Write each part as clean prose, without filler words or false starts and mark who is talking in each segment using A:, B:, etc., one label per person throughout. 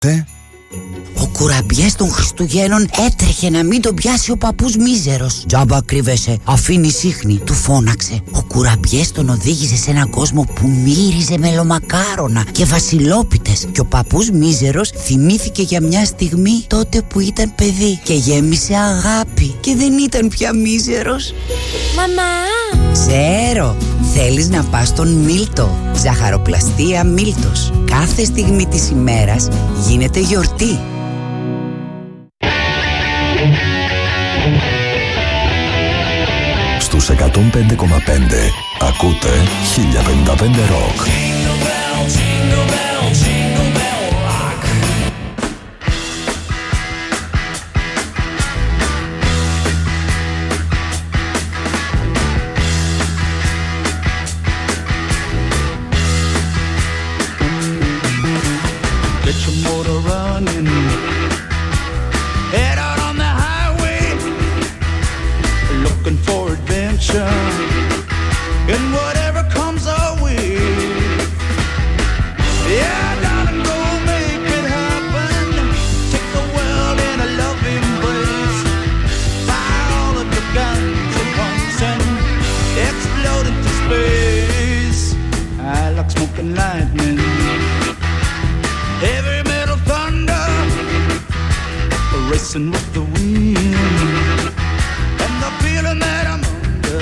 A: Ο κουραμπιές των Χριστουγέννων έτρεχε να μην τον πιάσει ο παππούς μίζερος. «Τζάμπα κρύβεσαι, αφήνει σύχνη», του φώναξε. Ο κουραμπιές τον οδήγησε σε έναν κόσμο που μύριζε μελομακάρονα και βασιλόπιτες. Και ο παππούς μίζερος θυμήθηκε για μια στιγμή τότε που ήταν παιδί και γέμισε αγάπη και δεν ήταν πια μίζερος.
B: Μαμά!
A: Ξέρω, θέλεις να πας στον Μίλτο. Ζαχαροπλαστεία Μίλτος. Κάθε στιγμή της ημέρας γίνεται γιορτή.
C: Στους 105,5 ακούτε 1055 Rock.
D: Get your motor running, head out on the highway, looking for adventure, and whatever comes our way. Yeah, darling, go make it happen. Take the world in a love embrace. Fire all of your guns at once and explode into space. I like smoking lightning, heavy metal thunder, racing with the wind, and the feeling that I'm under.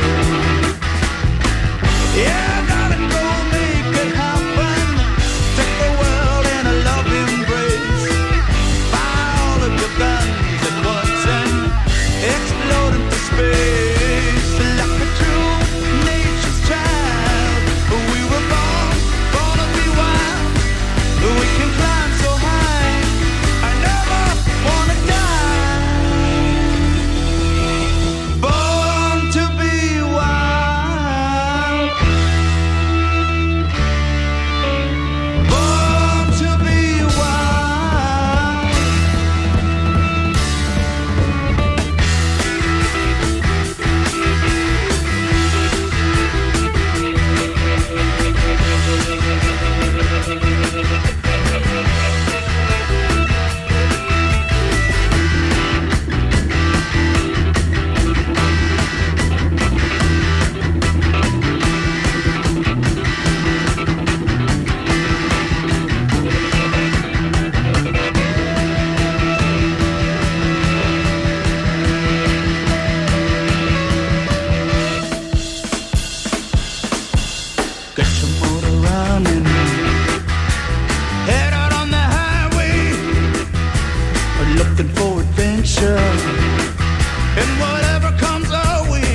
D: Yeah, darling, go make it happen. Take the world in a love embrace. Fire all of your guns at once and explode into space. Like a true nature's child, we were born to be wild. We can climb so high, I never wanna die. Born to be wild. Born to be wild. Get your motor running, head out on the highway, looking for adventure, and whatever comes our way.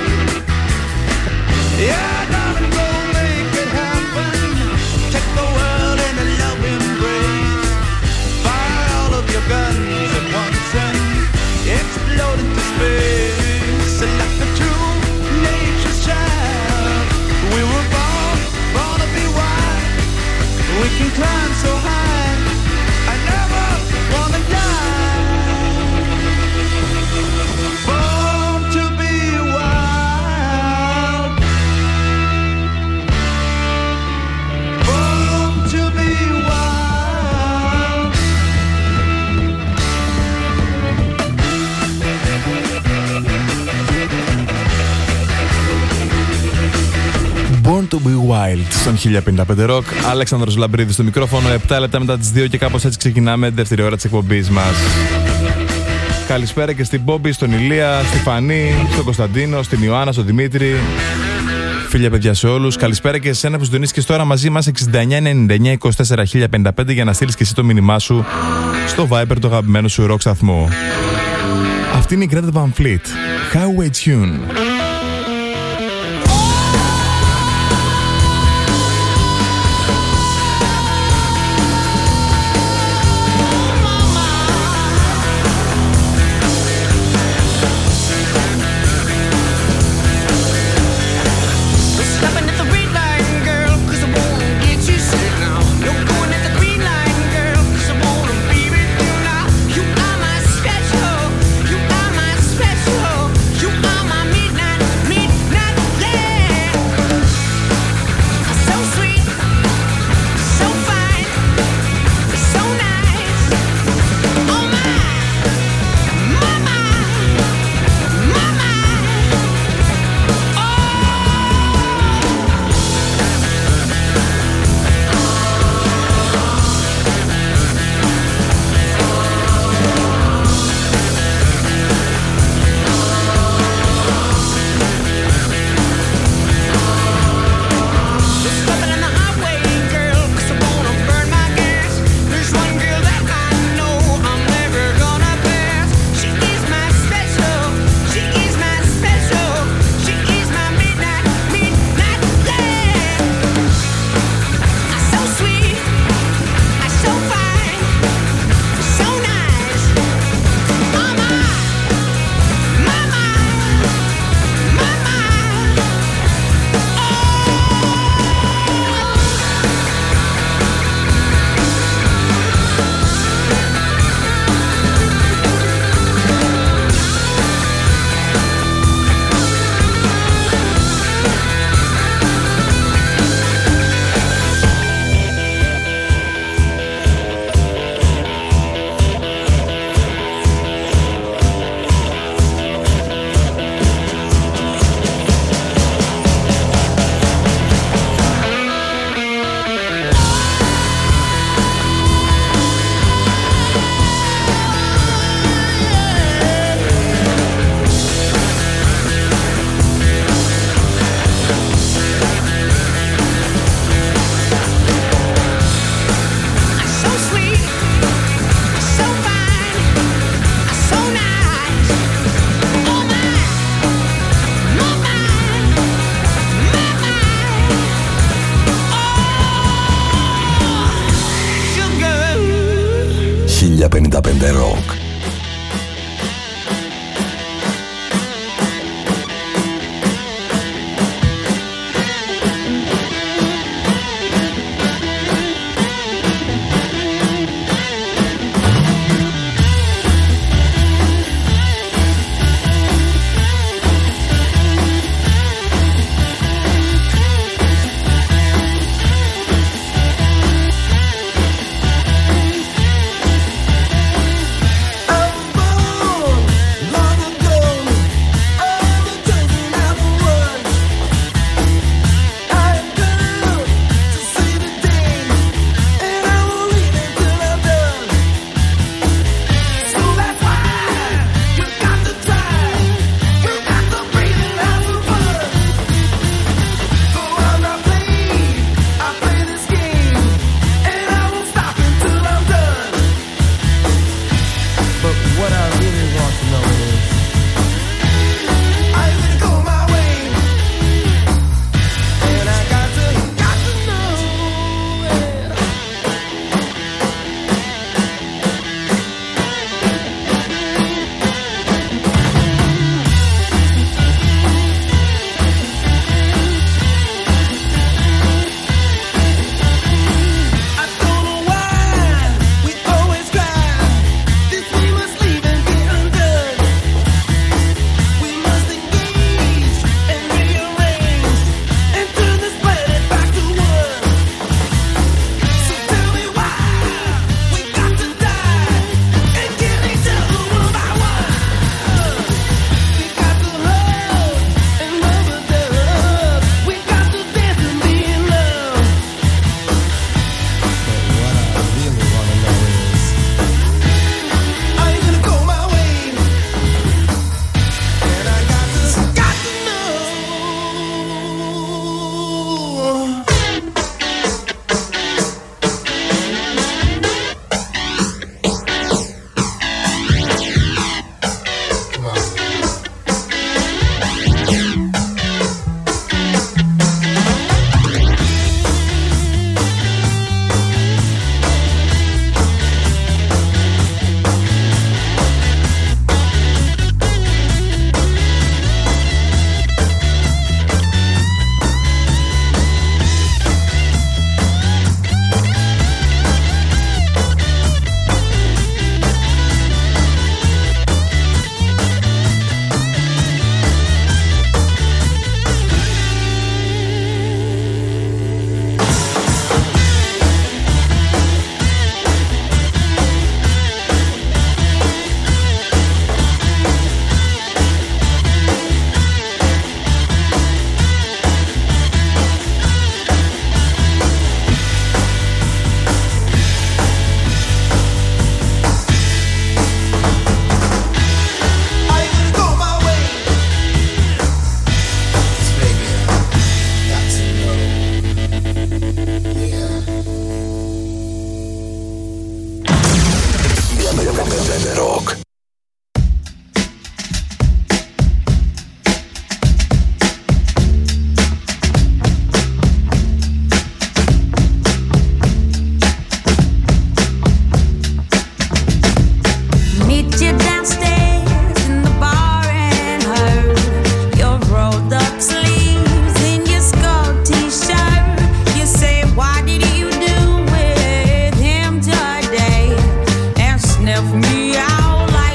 D: Yeah, darling, go make it happen. Take the world in a love embrace. Fire all of your guns at once and explode into space. Like a true nature's child, we were born to be wild. We can climb so high, I never wanna die. Born to be wild. Born to be wild.
E: Born to be wild στον 1055 Rock. Αλέξανδρος Λαμπρίδης στο μικρόφωνο. 7 λεπτά μετά τις 2 και κάπως έτσι ξεκινάμε την δεύτερη ώρα της εκπομπής μας. Καλησπέρα και στην Μπόμπη, στον Ηλία, στη Φανή, στον Κωνσταντίνο, στην Ιωάννα, στον Δημήτρη. Φίλια παιδιά σε όλους. Καλησπέρα και σε εσένα που συντονίζεις τώρα μαζί μας 6999-24 για να στείλεις και εσύ το μήνυμά σου στο Viber του αγαπημένου σου rock σταθμού. Αυτή είναι η Greta Van Fleet. Highway Tune.
F: Stopping at the red light, girl, 'cause I wanna get you sick now. You're going at the green light, girl, 'cause I wanna be with you now. You are my special, you are my special, you are my midnight.
C: 1055 Rock.
B: Me out like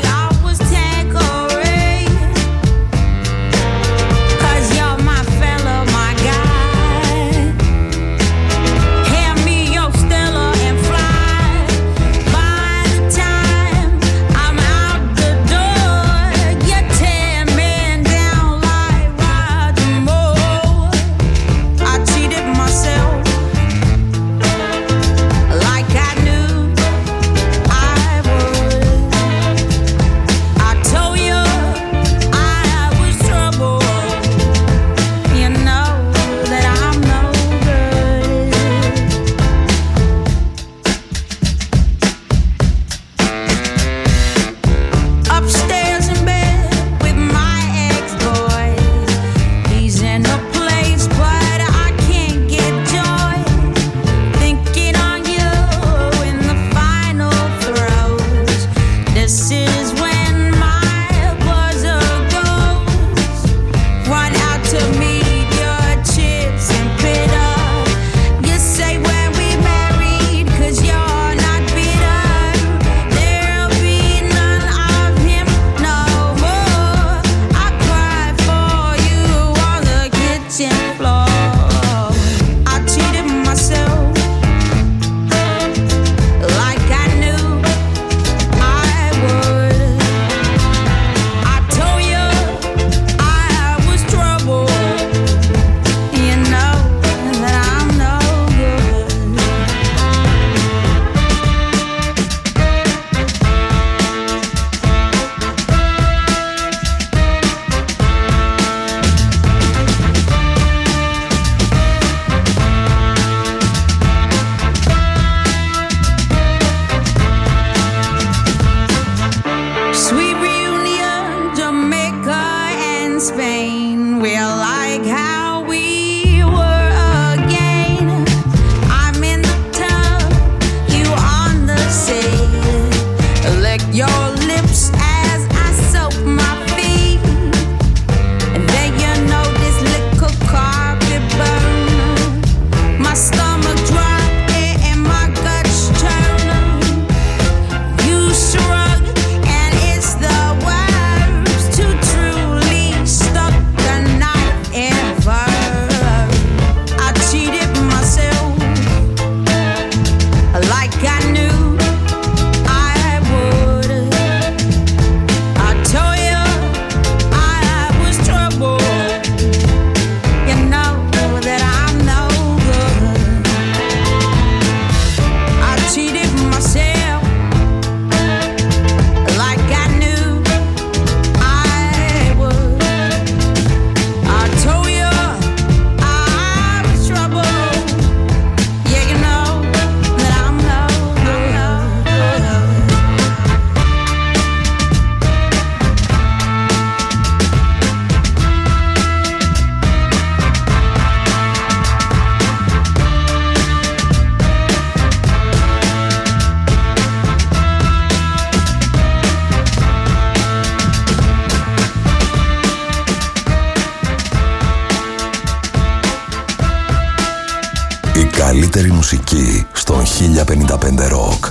C: καλύτερη μουσική στον 1055 Rock.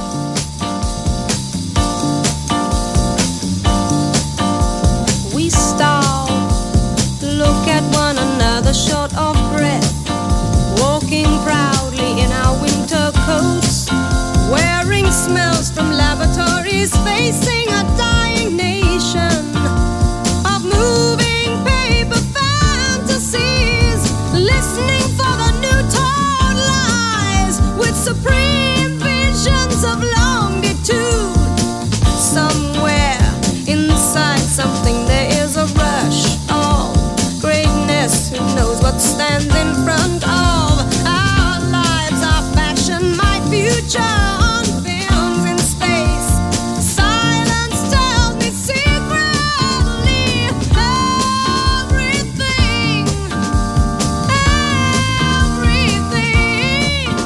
B: We stop, look at one another short of breath, walking proudly in our winter coats, wearing smells from laboratories, facing a dying nation of moving paper fantasies, listening for the new taught lies with supreme visions of longitude. Somewhere inside something there is a rush of greatness. Who knows what stands in front of our lives, our fashion, my future on films in space. Silence tells me secretly everything, everything.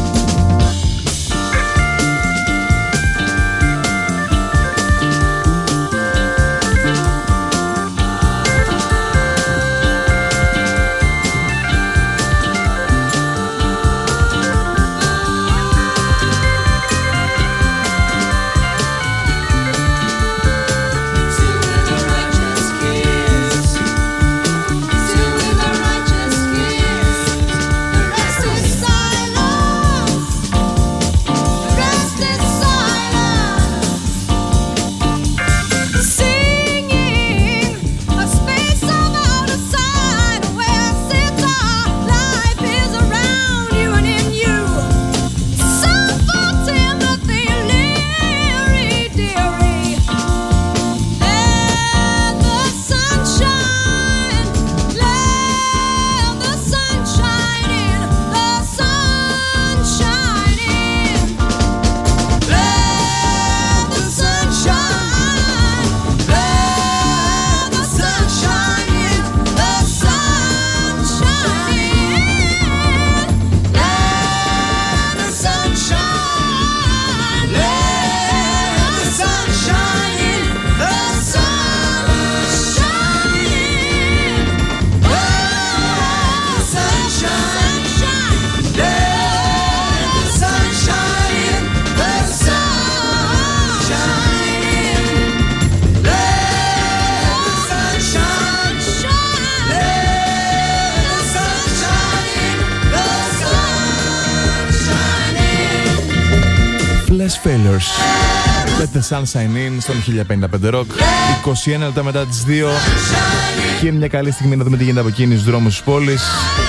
E: Failures. Let the sunshine in στον 1055 Rock. 21 λεπτά μετά τις 2. Και είναι μια καλή στιγμή να δούμε τι γίνεται από κίνηση στους δρόμους της πόλης.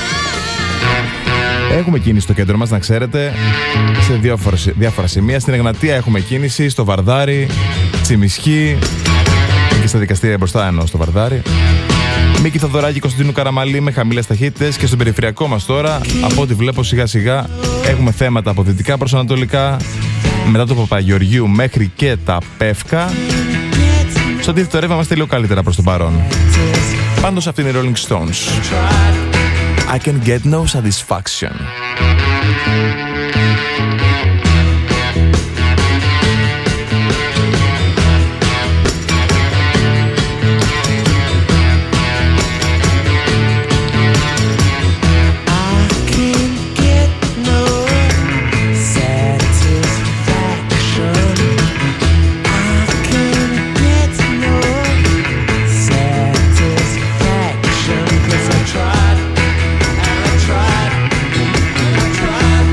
E: Έχουμε κίνηση στο κέντρο μας, να ξέρετε, σε διάφορα σημεία. Στην Εγνατία έχουμε κίνηση, στο Βαρδάρι, Τσιμισχή και στα δικαστήρια μπροστά, εννοώ στο Βαρδάρι. Μίκη Θοδωράκη, Κωνσταντίνου Καραμαλή με χαμηλές ταχύτητες. Και στον περιφερειακό μας τώρα, από ό,τι βλέπω σιγά σιγά, έχουμε θέματα από δυτικά προς ανατολικά, μετά το Παπαγεωργίου μέχρι και τα Πεύκα. Στο αντίθετο ρεύμα είμαστε λίγο καλύτερα προς το παρόν. Πάντως αυτή είναι οι Rolling Stones. I can get no satisfaction.
F: Tried, and I tried.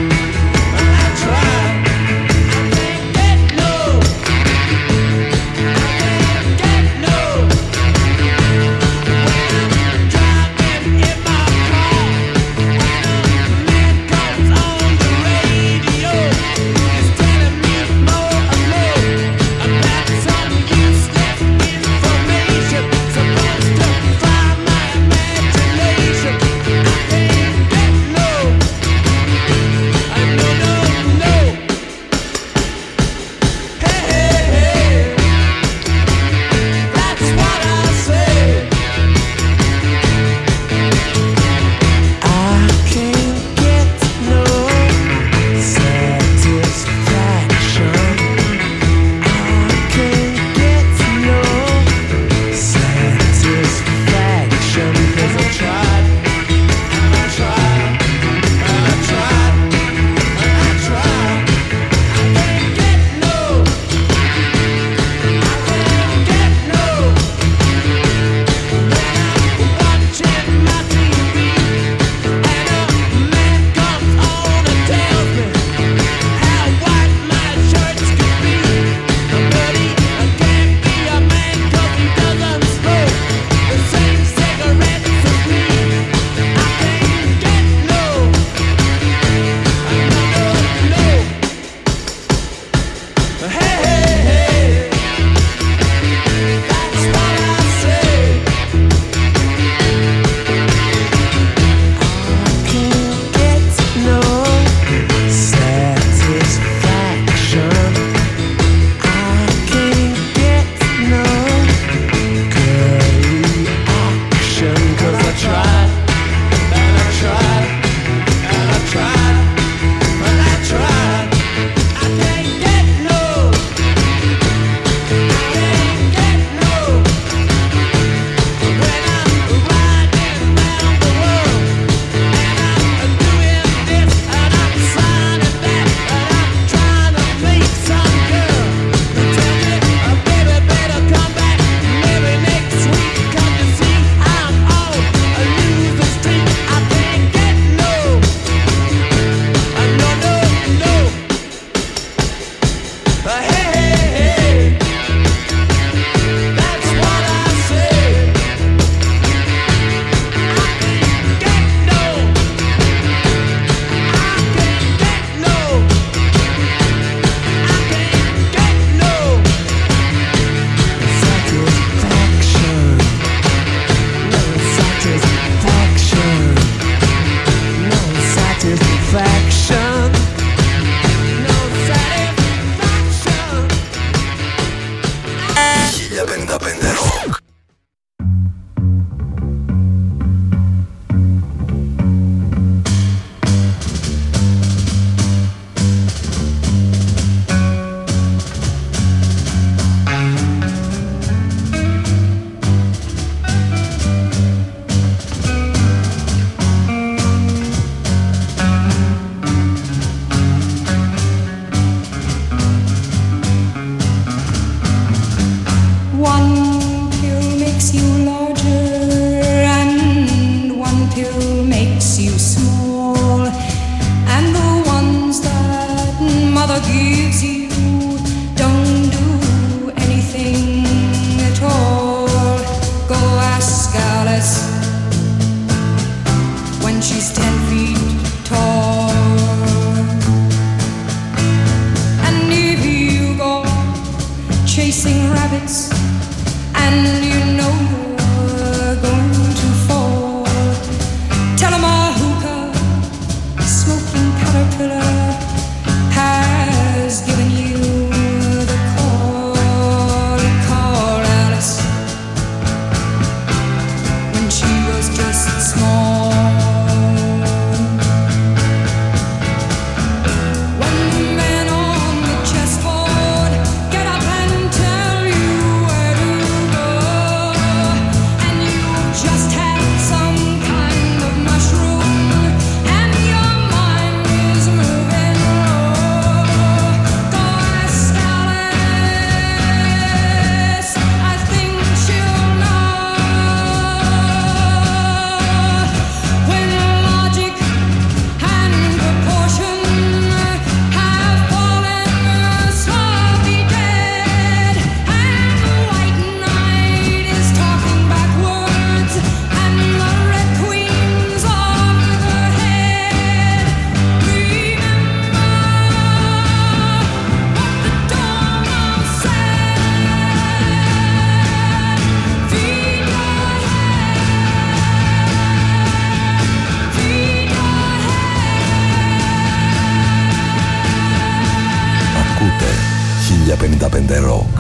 C: Rock.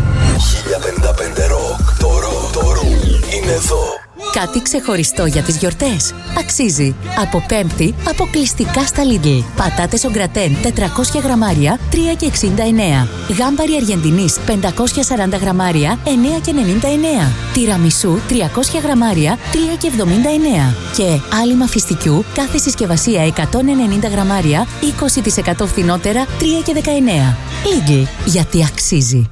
C: 1055 Rock. Το ροκ είναι εδώ.
G: Κάτι ξεχωριστό για τις γιορτές. Αξίζει. Από Πέμπτη, αποκλειστικά στα Lidl. Πατάτες ογκρατέν 400 γραμμάρια, 3,69. Γάμπαρι Αργεντινής 540 γραμμάρια, 9,99. Τυραμισού 300 γραμμάρια, 3,79. Και άλυμα φιστικιού κάθε συσκευασία 190 γραμμάρια, 20% φθηνότερα, 3,19. Lidl. Γιατί αξίζει.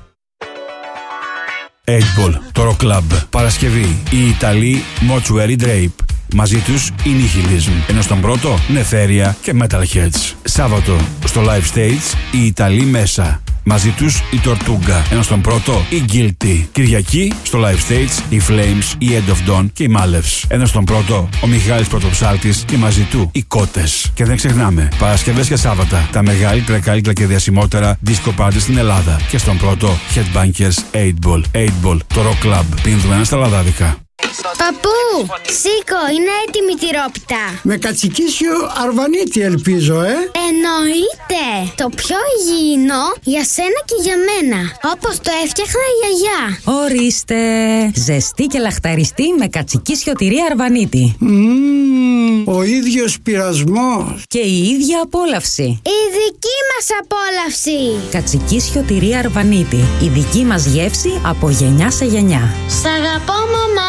H: 8ball, το Rock Club. Παρασκευή, οι Ιταλοί Mortuary Drape. Μαζί τους η Nihilism. Ενώ στον πρώτο, Νεφέρια και Metalheads. Σάββατο, στο Live Stage, οι Ιταλοί μέσα. Μαζί τους η Τορτούγκα. Ενώ στον πρώτο η Guilty. Κυριακή στο live stage οι Flames, η End of Dawn και οι Mallevs. Ενώ στον πρώτο ο Μιχάλης Πρωτοψάλτης και μαζί του οι Κότες. Και δεν ξεχνάμε, Παρασκευές και Σάββατα τα μεγαλύτερα, καλύτερα και διασημότερα disco party στην Ελλάδα. Και στον πρώτο Headbangers 8 Ball, το Rock Club. Πίνδουμε στα λαδάδικα.
I: Παππού, σήκω, είναι έτοιμη τη τυρόπιτα.
J: Με κατσικίσιο αρβανίτη ελπίζω,
I: Εννοείται. Το πιο υγιεινό για σένα και για μένα. Όπως το έφτιαχνα η γιαγιά.
K: Ορίστε. Ζεστή και λαχταριστή με κατσικίσιο τυρί αρβανίτη.
J: Ο ίδιος πειρασμός.
K: Και η ίδια απόλαυση.
I: Η δική μας απόλαυση.
K: Κατσικίσιο τυρί αρβανίτη. Η δική μας γεύση από γενιά σε γενιά.
I: Σ' αγαπώ, μαμά.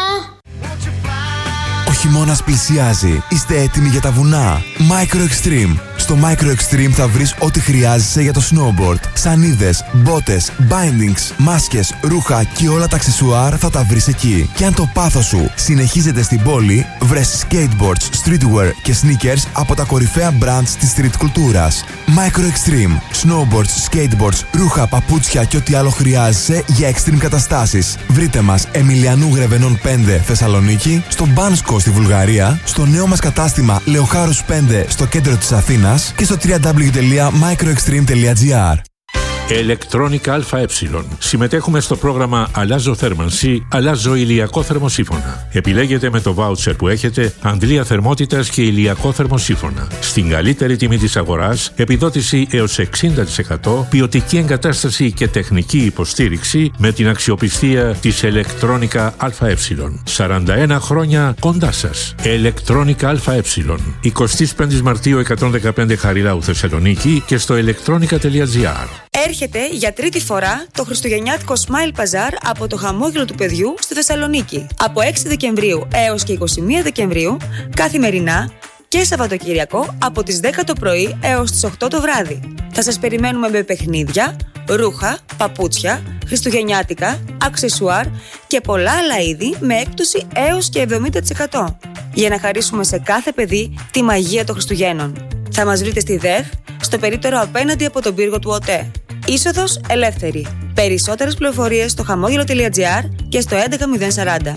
L: Ο χειμώνας πλησιάζει. Είστε έτοιμοι για τα βουνά? Micro Extreme. Στο Micro Extreme θα βρεις ό,τι χρειάζεσαι για το snowboard. Σανίδες, μπότες, bindings, μάσκες, ρούχα και όλα τα αξεσουάρ θα τα βρεις εκεί. Και αν το πάθος σου συνεχίζεται στην πόλη, βρες skateboards, streetwear και sneakers από τα κορυφαία brands της street κουλτούρας. Micro Extreme. Snowboards, skateboards, ρούχα, παπούτσια και ό,τι άλλο χρειάζεσαι για extreme καταστάσεις. Βρείτε μας Εμιλιανού Γρεβενών 5 Θεσσαλονίκη, στο Μπάνσκο στη Βουλγαρία, στο νέο μας κατάστημα Λεοχάρους 5 στο κέντρο της Αθήνας και στο www.microextreme.gr.
M: Electronica ΑΕ. Συμμετέχουμε στο πρόγραμμα Αλλάζω θέρμανση, αλλάζω ηλιακό θερμοσύφωνα. Επιλέγετε με το βάουτσερ που έχετε αντλία θερμότητας και ηλιακό θερμοσύφωνα. Στην καλύτερη τιμή της αγοράς, επιδότηση έως 60%, ποιοτική εγκατάσταση και τεχνική υποστήριξη με την αξιοπιστία της Electronica ΑΕ. 41 χρόνια κοντά σας. Electronica ΑΕ. 25 Μαρτίου 115 Χαριλάου Θεσσαλονίκη και στο electronica.gr.
N: Έρχεται για τρίτη φορά το χριστουγεννιάτικο Smile Bazaar από το χαμόγελο του παιδιού στη Θεσσαλονίκη. Από 6 Δεκεμβρίου έως και 21 Δεκεμβρίου, καθημερινά και Σαββατοκυριακό από τις 10 το πρωί έως τις 8 το βράδυ. Θα σας περιμένουμε με παιχνίδια, ρούχα, παπούτσια, χριστουγεννιάτικα, αξεσουάρ και πολλά άλλα είδη με έκπτωση έως και 70%. Για να χαρίσουμε σε κάθε παιδί τη μαγεία των Χριστουγέννων. Θα μας βρείτε στη ΔΕΔ, στο περίπτερο απέναντι από τον πύργο του ΟΤΕ. Είσοδος ελεύθερη. Περισσότερες πληροφορίες στο χαμόγελο.gr και στο 11040.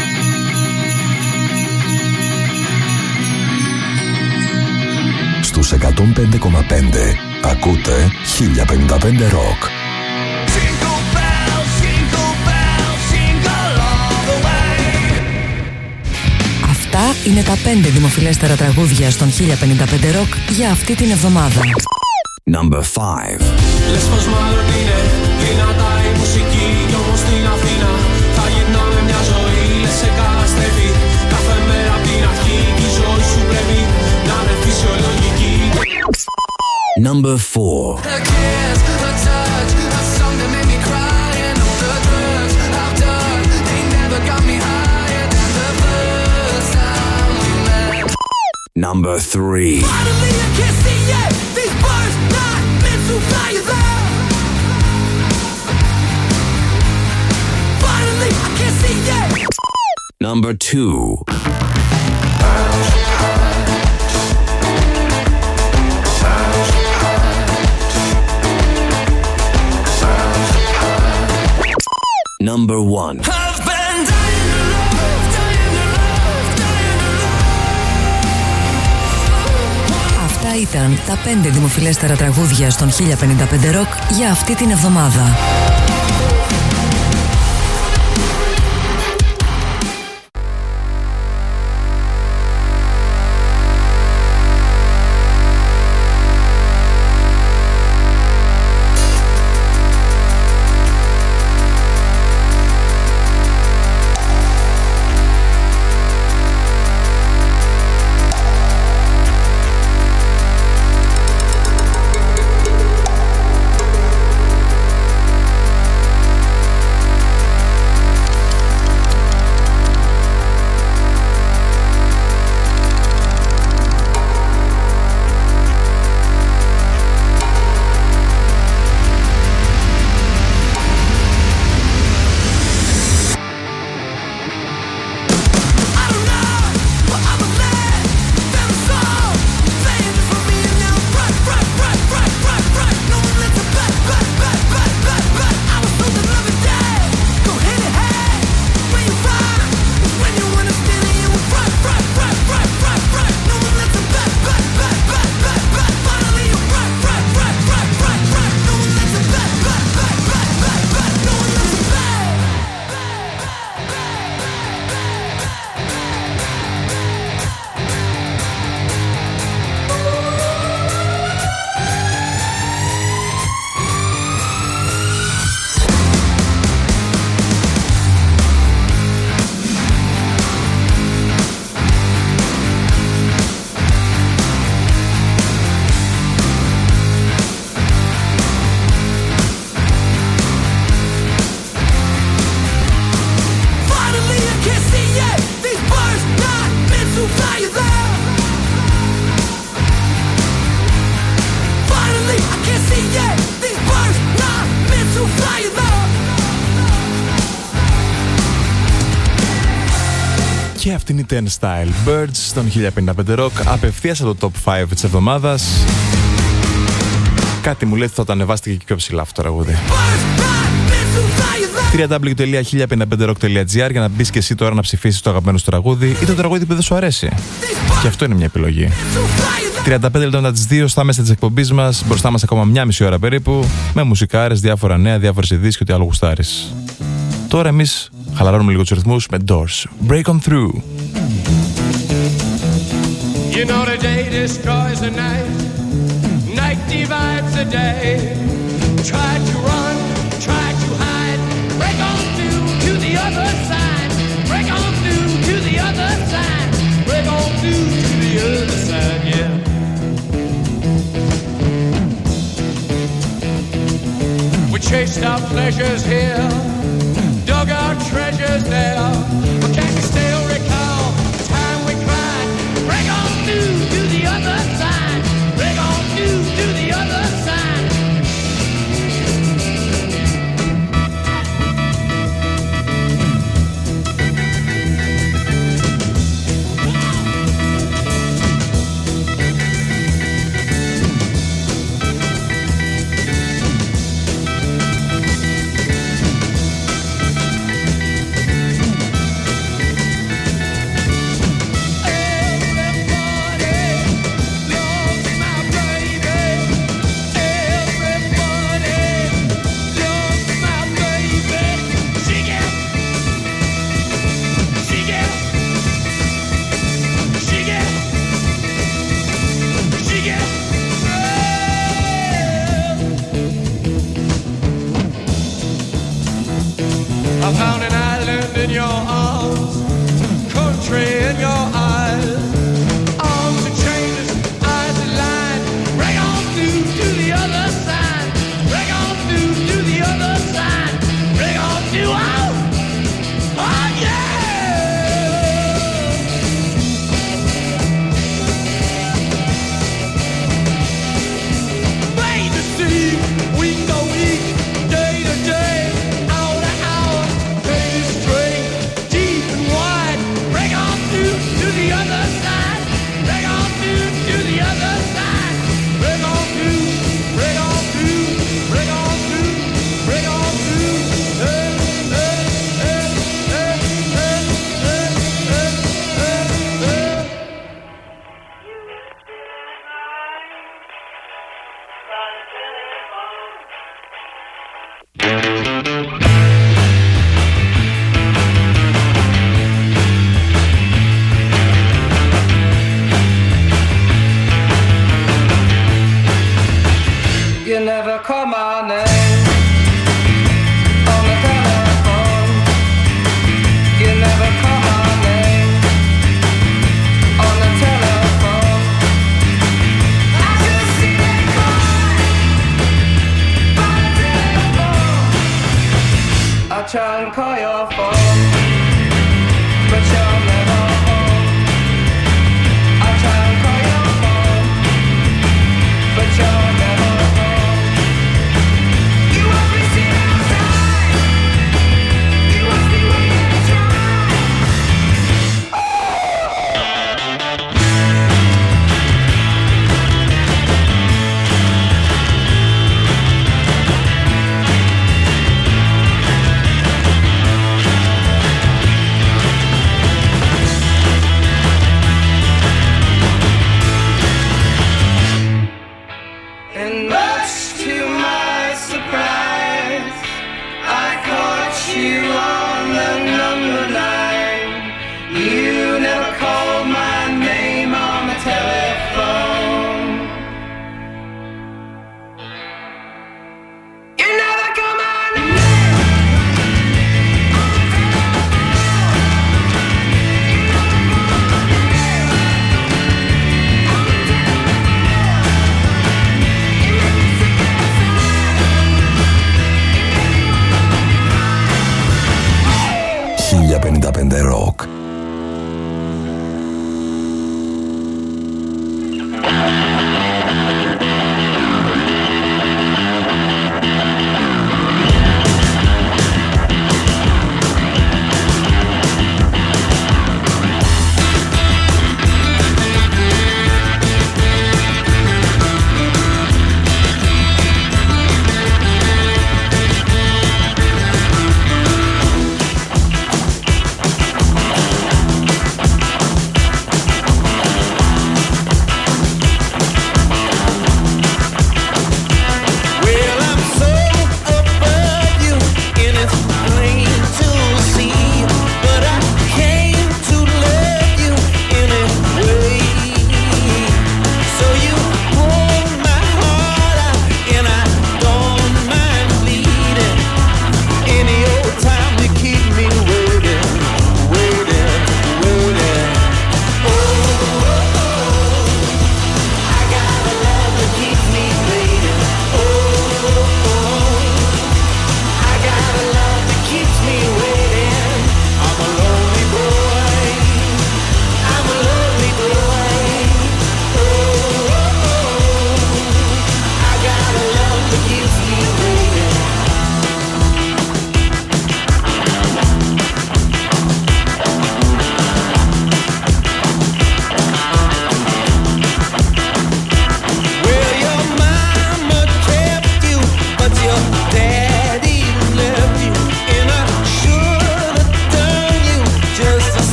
C: Στους 105,5 ακούτε 1055 Rock.
G: Αυτά είναι τα 5 δημοφιλέστερα τραγούδια στον 1055 Rock για αυτή την εβδομάδα.
C: Number 5.
F: Λες πως μάλλον είναι δυνατά η μουσική κι όμως στην Αθήνα θα γυρνάμε μια ζωή, λες σε καταστρέφει κάθε μέρα απ' την αρχή κι η ζωή σου πρέπει να είναι φυσιολογική.
C: Number 4.
F: The kiss, the touch, a song that made me cry and all the drugs I've done, they never got me higher than the first time we met.
C: Number 3.
F: Finally I can see it, these birds not meant to fly you there. Finally I can see it.
C: Number 2. Number 1.
G: Αυτά ήταν τα 5 δημοφιλέστερα τραγούδια στον 1055 Rock για αυτή την εβδομάδα.
E: Και αυτή είναι η Turnstile Birds στον 1055 Rock, απευθείας από το Top 5 της εβδομάδας. Κάτι μου λέει ότι θα το ανεβάστηκε και πιο ψηλά αυτό το τραγούδι. www.1055rock.gr για να μπεις και εσύ τώρα να ψηφίσεις το αγαπημένο σου τραγούδι ή το τραγούδι που δεν σου αρέσει. Και αυτό είναι μια επιλογή. 35 λεπτά μετά τις 2 στα μέσα της εκπομπής μας. Μπροστά μας ακόμα μια μισή ώρα περίπου, με μουσικάρες, διάφορα νέα, διάφορες ειδήσεις και ό,τι άλλο γουστάρεις. Τώρα εμείς χαλαρώνουμε λίγο τους ρυθμούς με Doors. Break on through.
F: You know the day destroys the night, night divides the day. Try to run, try to hide, break on through to the other side, break on through to the other side, break on through to the other side, yeah. We chased our pleasures here, dug our treasures there, but can you still recall the time we cried? Break on through to the other side, break on through to the other side. I found an island in your arms, country in your eyes, arms and chains, eyes and line. Break on through to the other side, break on through to the other side, break on through, oh, oh yeah! Bay to sea, week to week, day to day. You never call my name on the telephone. You never call my name on the telephone. I just see them crying by the telephone. I try and call your phone, but you're never home. I try and call your phone, but you're never home.
C: Rock.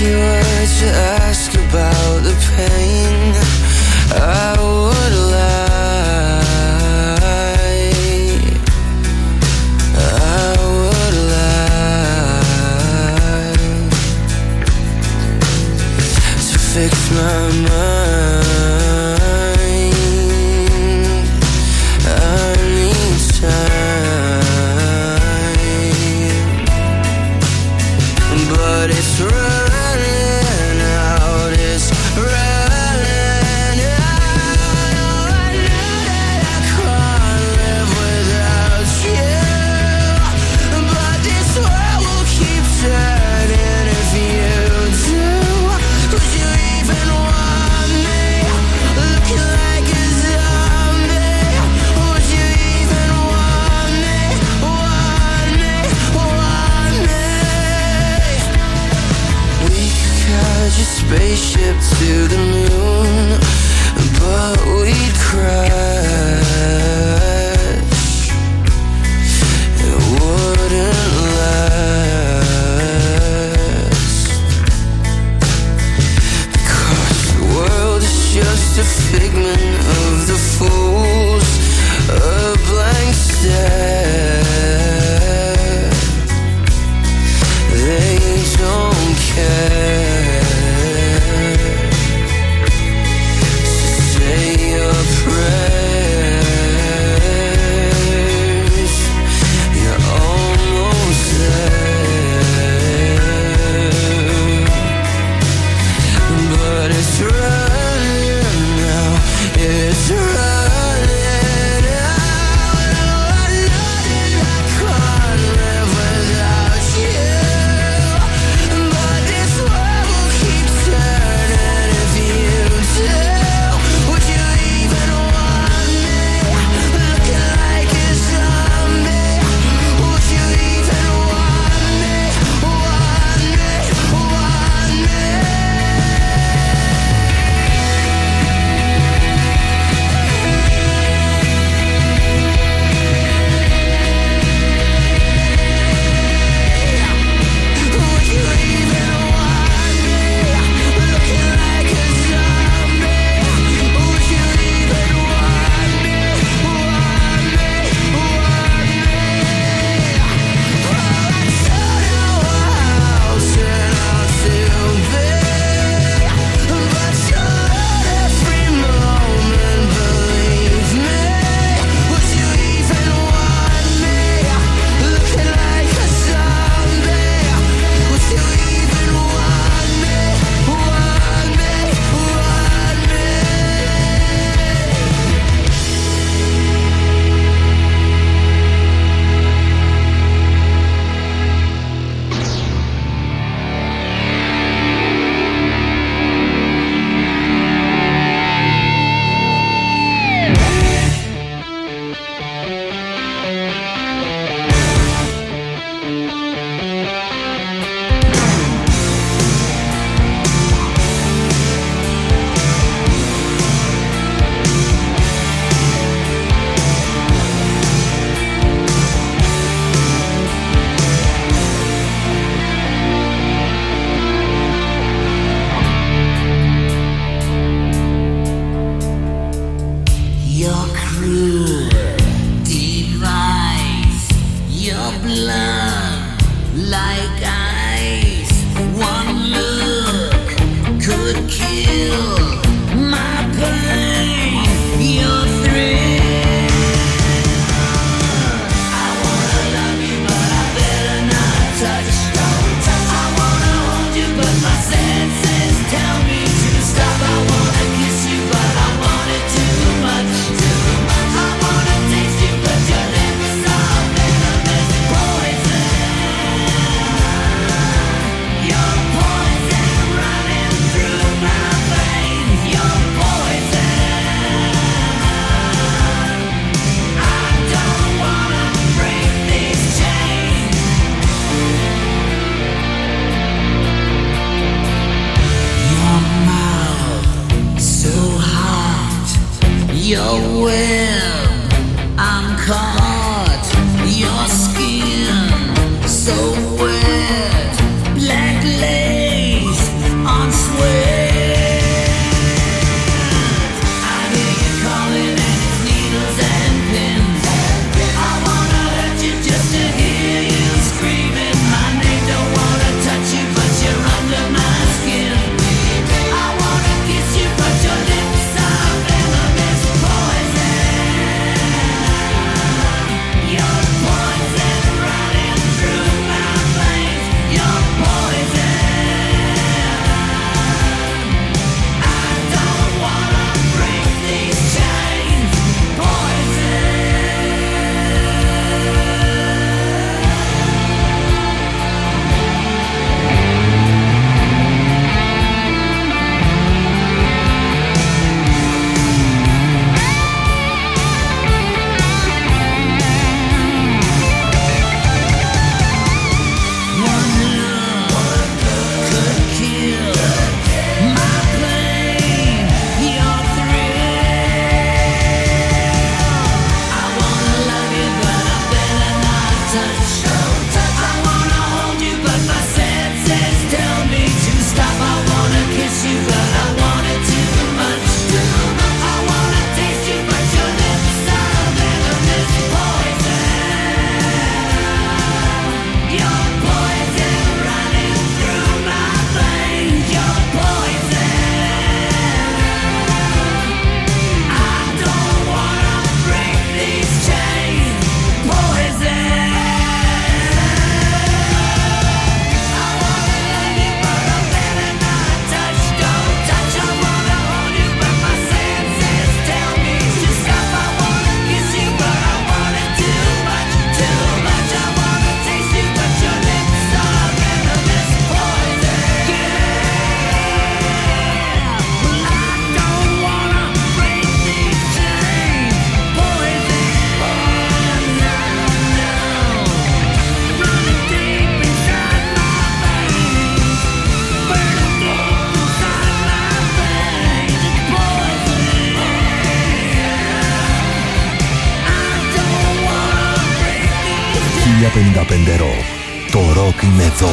O: you were to ask about the pain, I would lie. I would lie to fix my mind. I need time, but it's running out. It's running out. I know that I can't live without you, but this world will keep turning if you do. Would you even want me looking like a zombie? Would you even want me, want me, want me? We could catch a spaceship to the moon, but we'd crash. It wouldn't last, because the world is just a figment of the fools, a blank stare. They don't care. So say your prayers. You're almost there, but it's running now. It's running out. I know that I can't live without you, but this world will keep turning if you do. Would you even want me looking like a zombie? Would you even want me, want me, want me? Would you even want me looking like a zombie? Would you even want me, want me, want me? Oh, I don't know how it turned out to be, but you're every moment, believe me. Would you even want me looking like a zombie? Would you even want me, want me, want me? Your cruel device, your blood like ice. One look could kill my pain. Your thrill. I wanna love you, but I better not touch. I wanna hold you, but my senses tell me to stop. I wanna kiss you, but I want it too much. I wanna taste you, but your lips are venomous poison. You're poison.
L: Rock. Το ροκ είναι εδώ.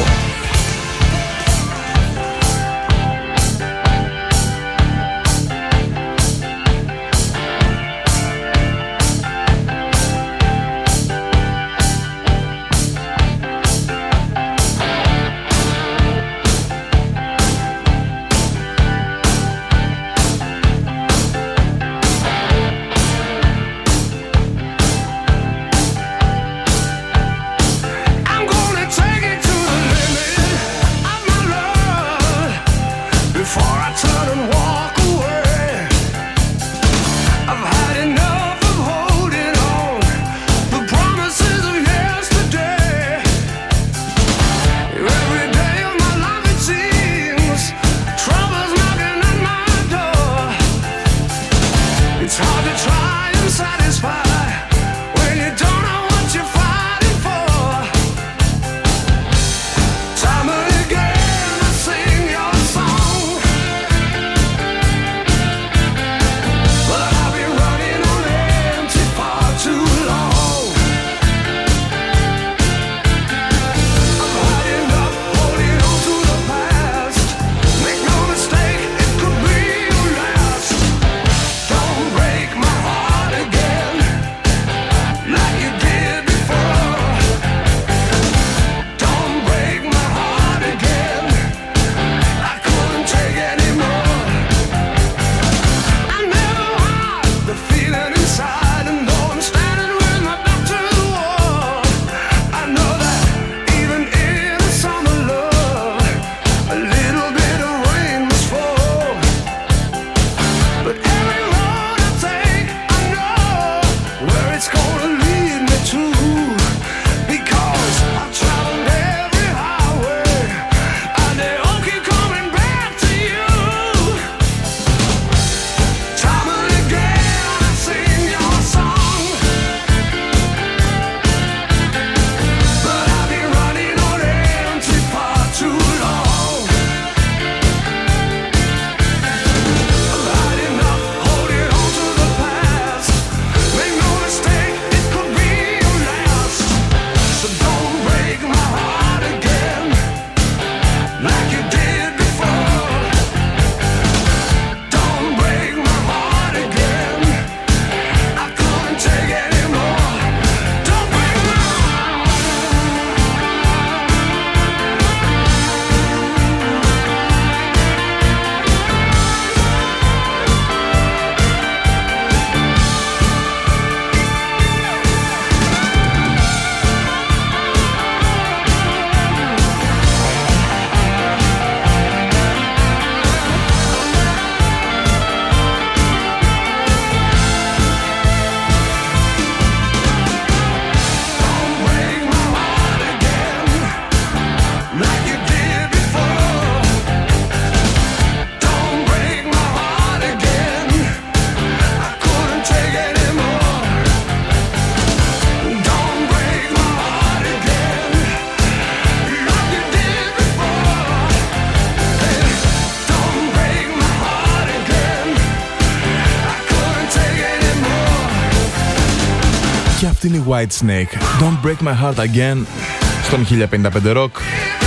E: Και αυτή είναι η White Snake. Don't break my heart again. Στον 1055 Rock.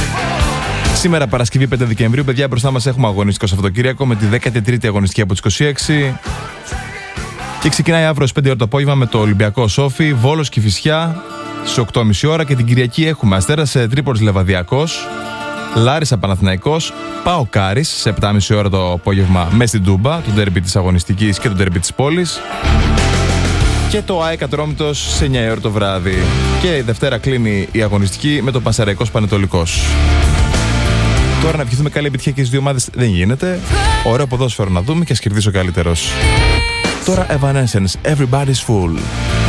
E: Σήμερα Παρασκευή 5 Δεκεμβρίου, παιδιά, μπροστά μας έχουμε αγωνιστικό Σαββατοκύριακο με τη 13η αγωνιστική από τις 26. Και ξεκινάει αύριο στις 5 ώρα το απόγευμα με το Ολυμπιακό Σόφι, Βόλος Κηφισιά στις 8.30 ώρα. Και την Κυριακή έχουμε Αστέρας Τρίπολης Λεβαδιακός, Λάρισα Παναθηναϊκός, ΠΑΟΚ Άρης σε 7.30 ώρα το απόγευμα με στην Τούμπα, το ντέρμπι της αγωνιστικής και το ντέρμπι της πόλης. Και το ΑΕΚ Ατρόμητος σε 9 ώρα το βράδυ. Και η Δευτέρα κλείνει η αγωνιστική με το Πανσεραϊκός Πανετολικός. Τώρα να ευχηθούμε καλή επιτυχία και στις δύο ομάδες δεν γίνεται. Ωραίο ποδόσφαιρο να δούμε και ας κερδίσει ο καλύτερος. Τώρα Evanescence, Everybody's Full.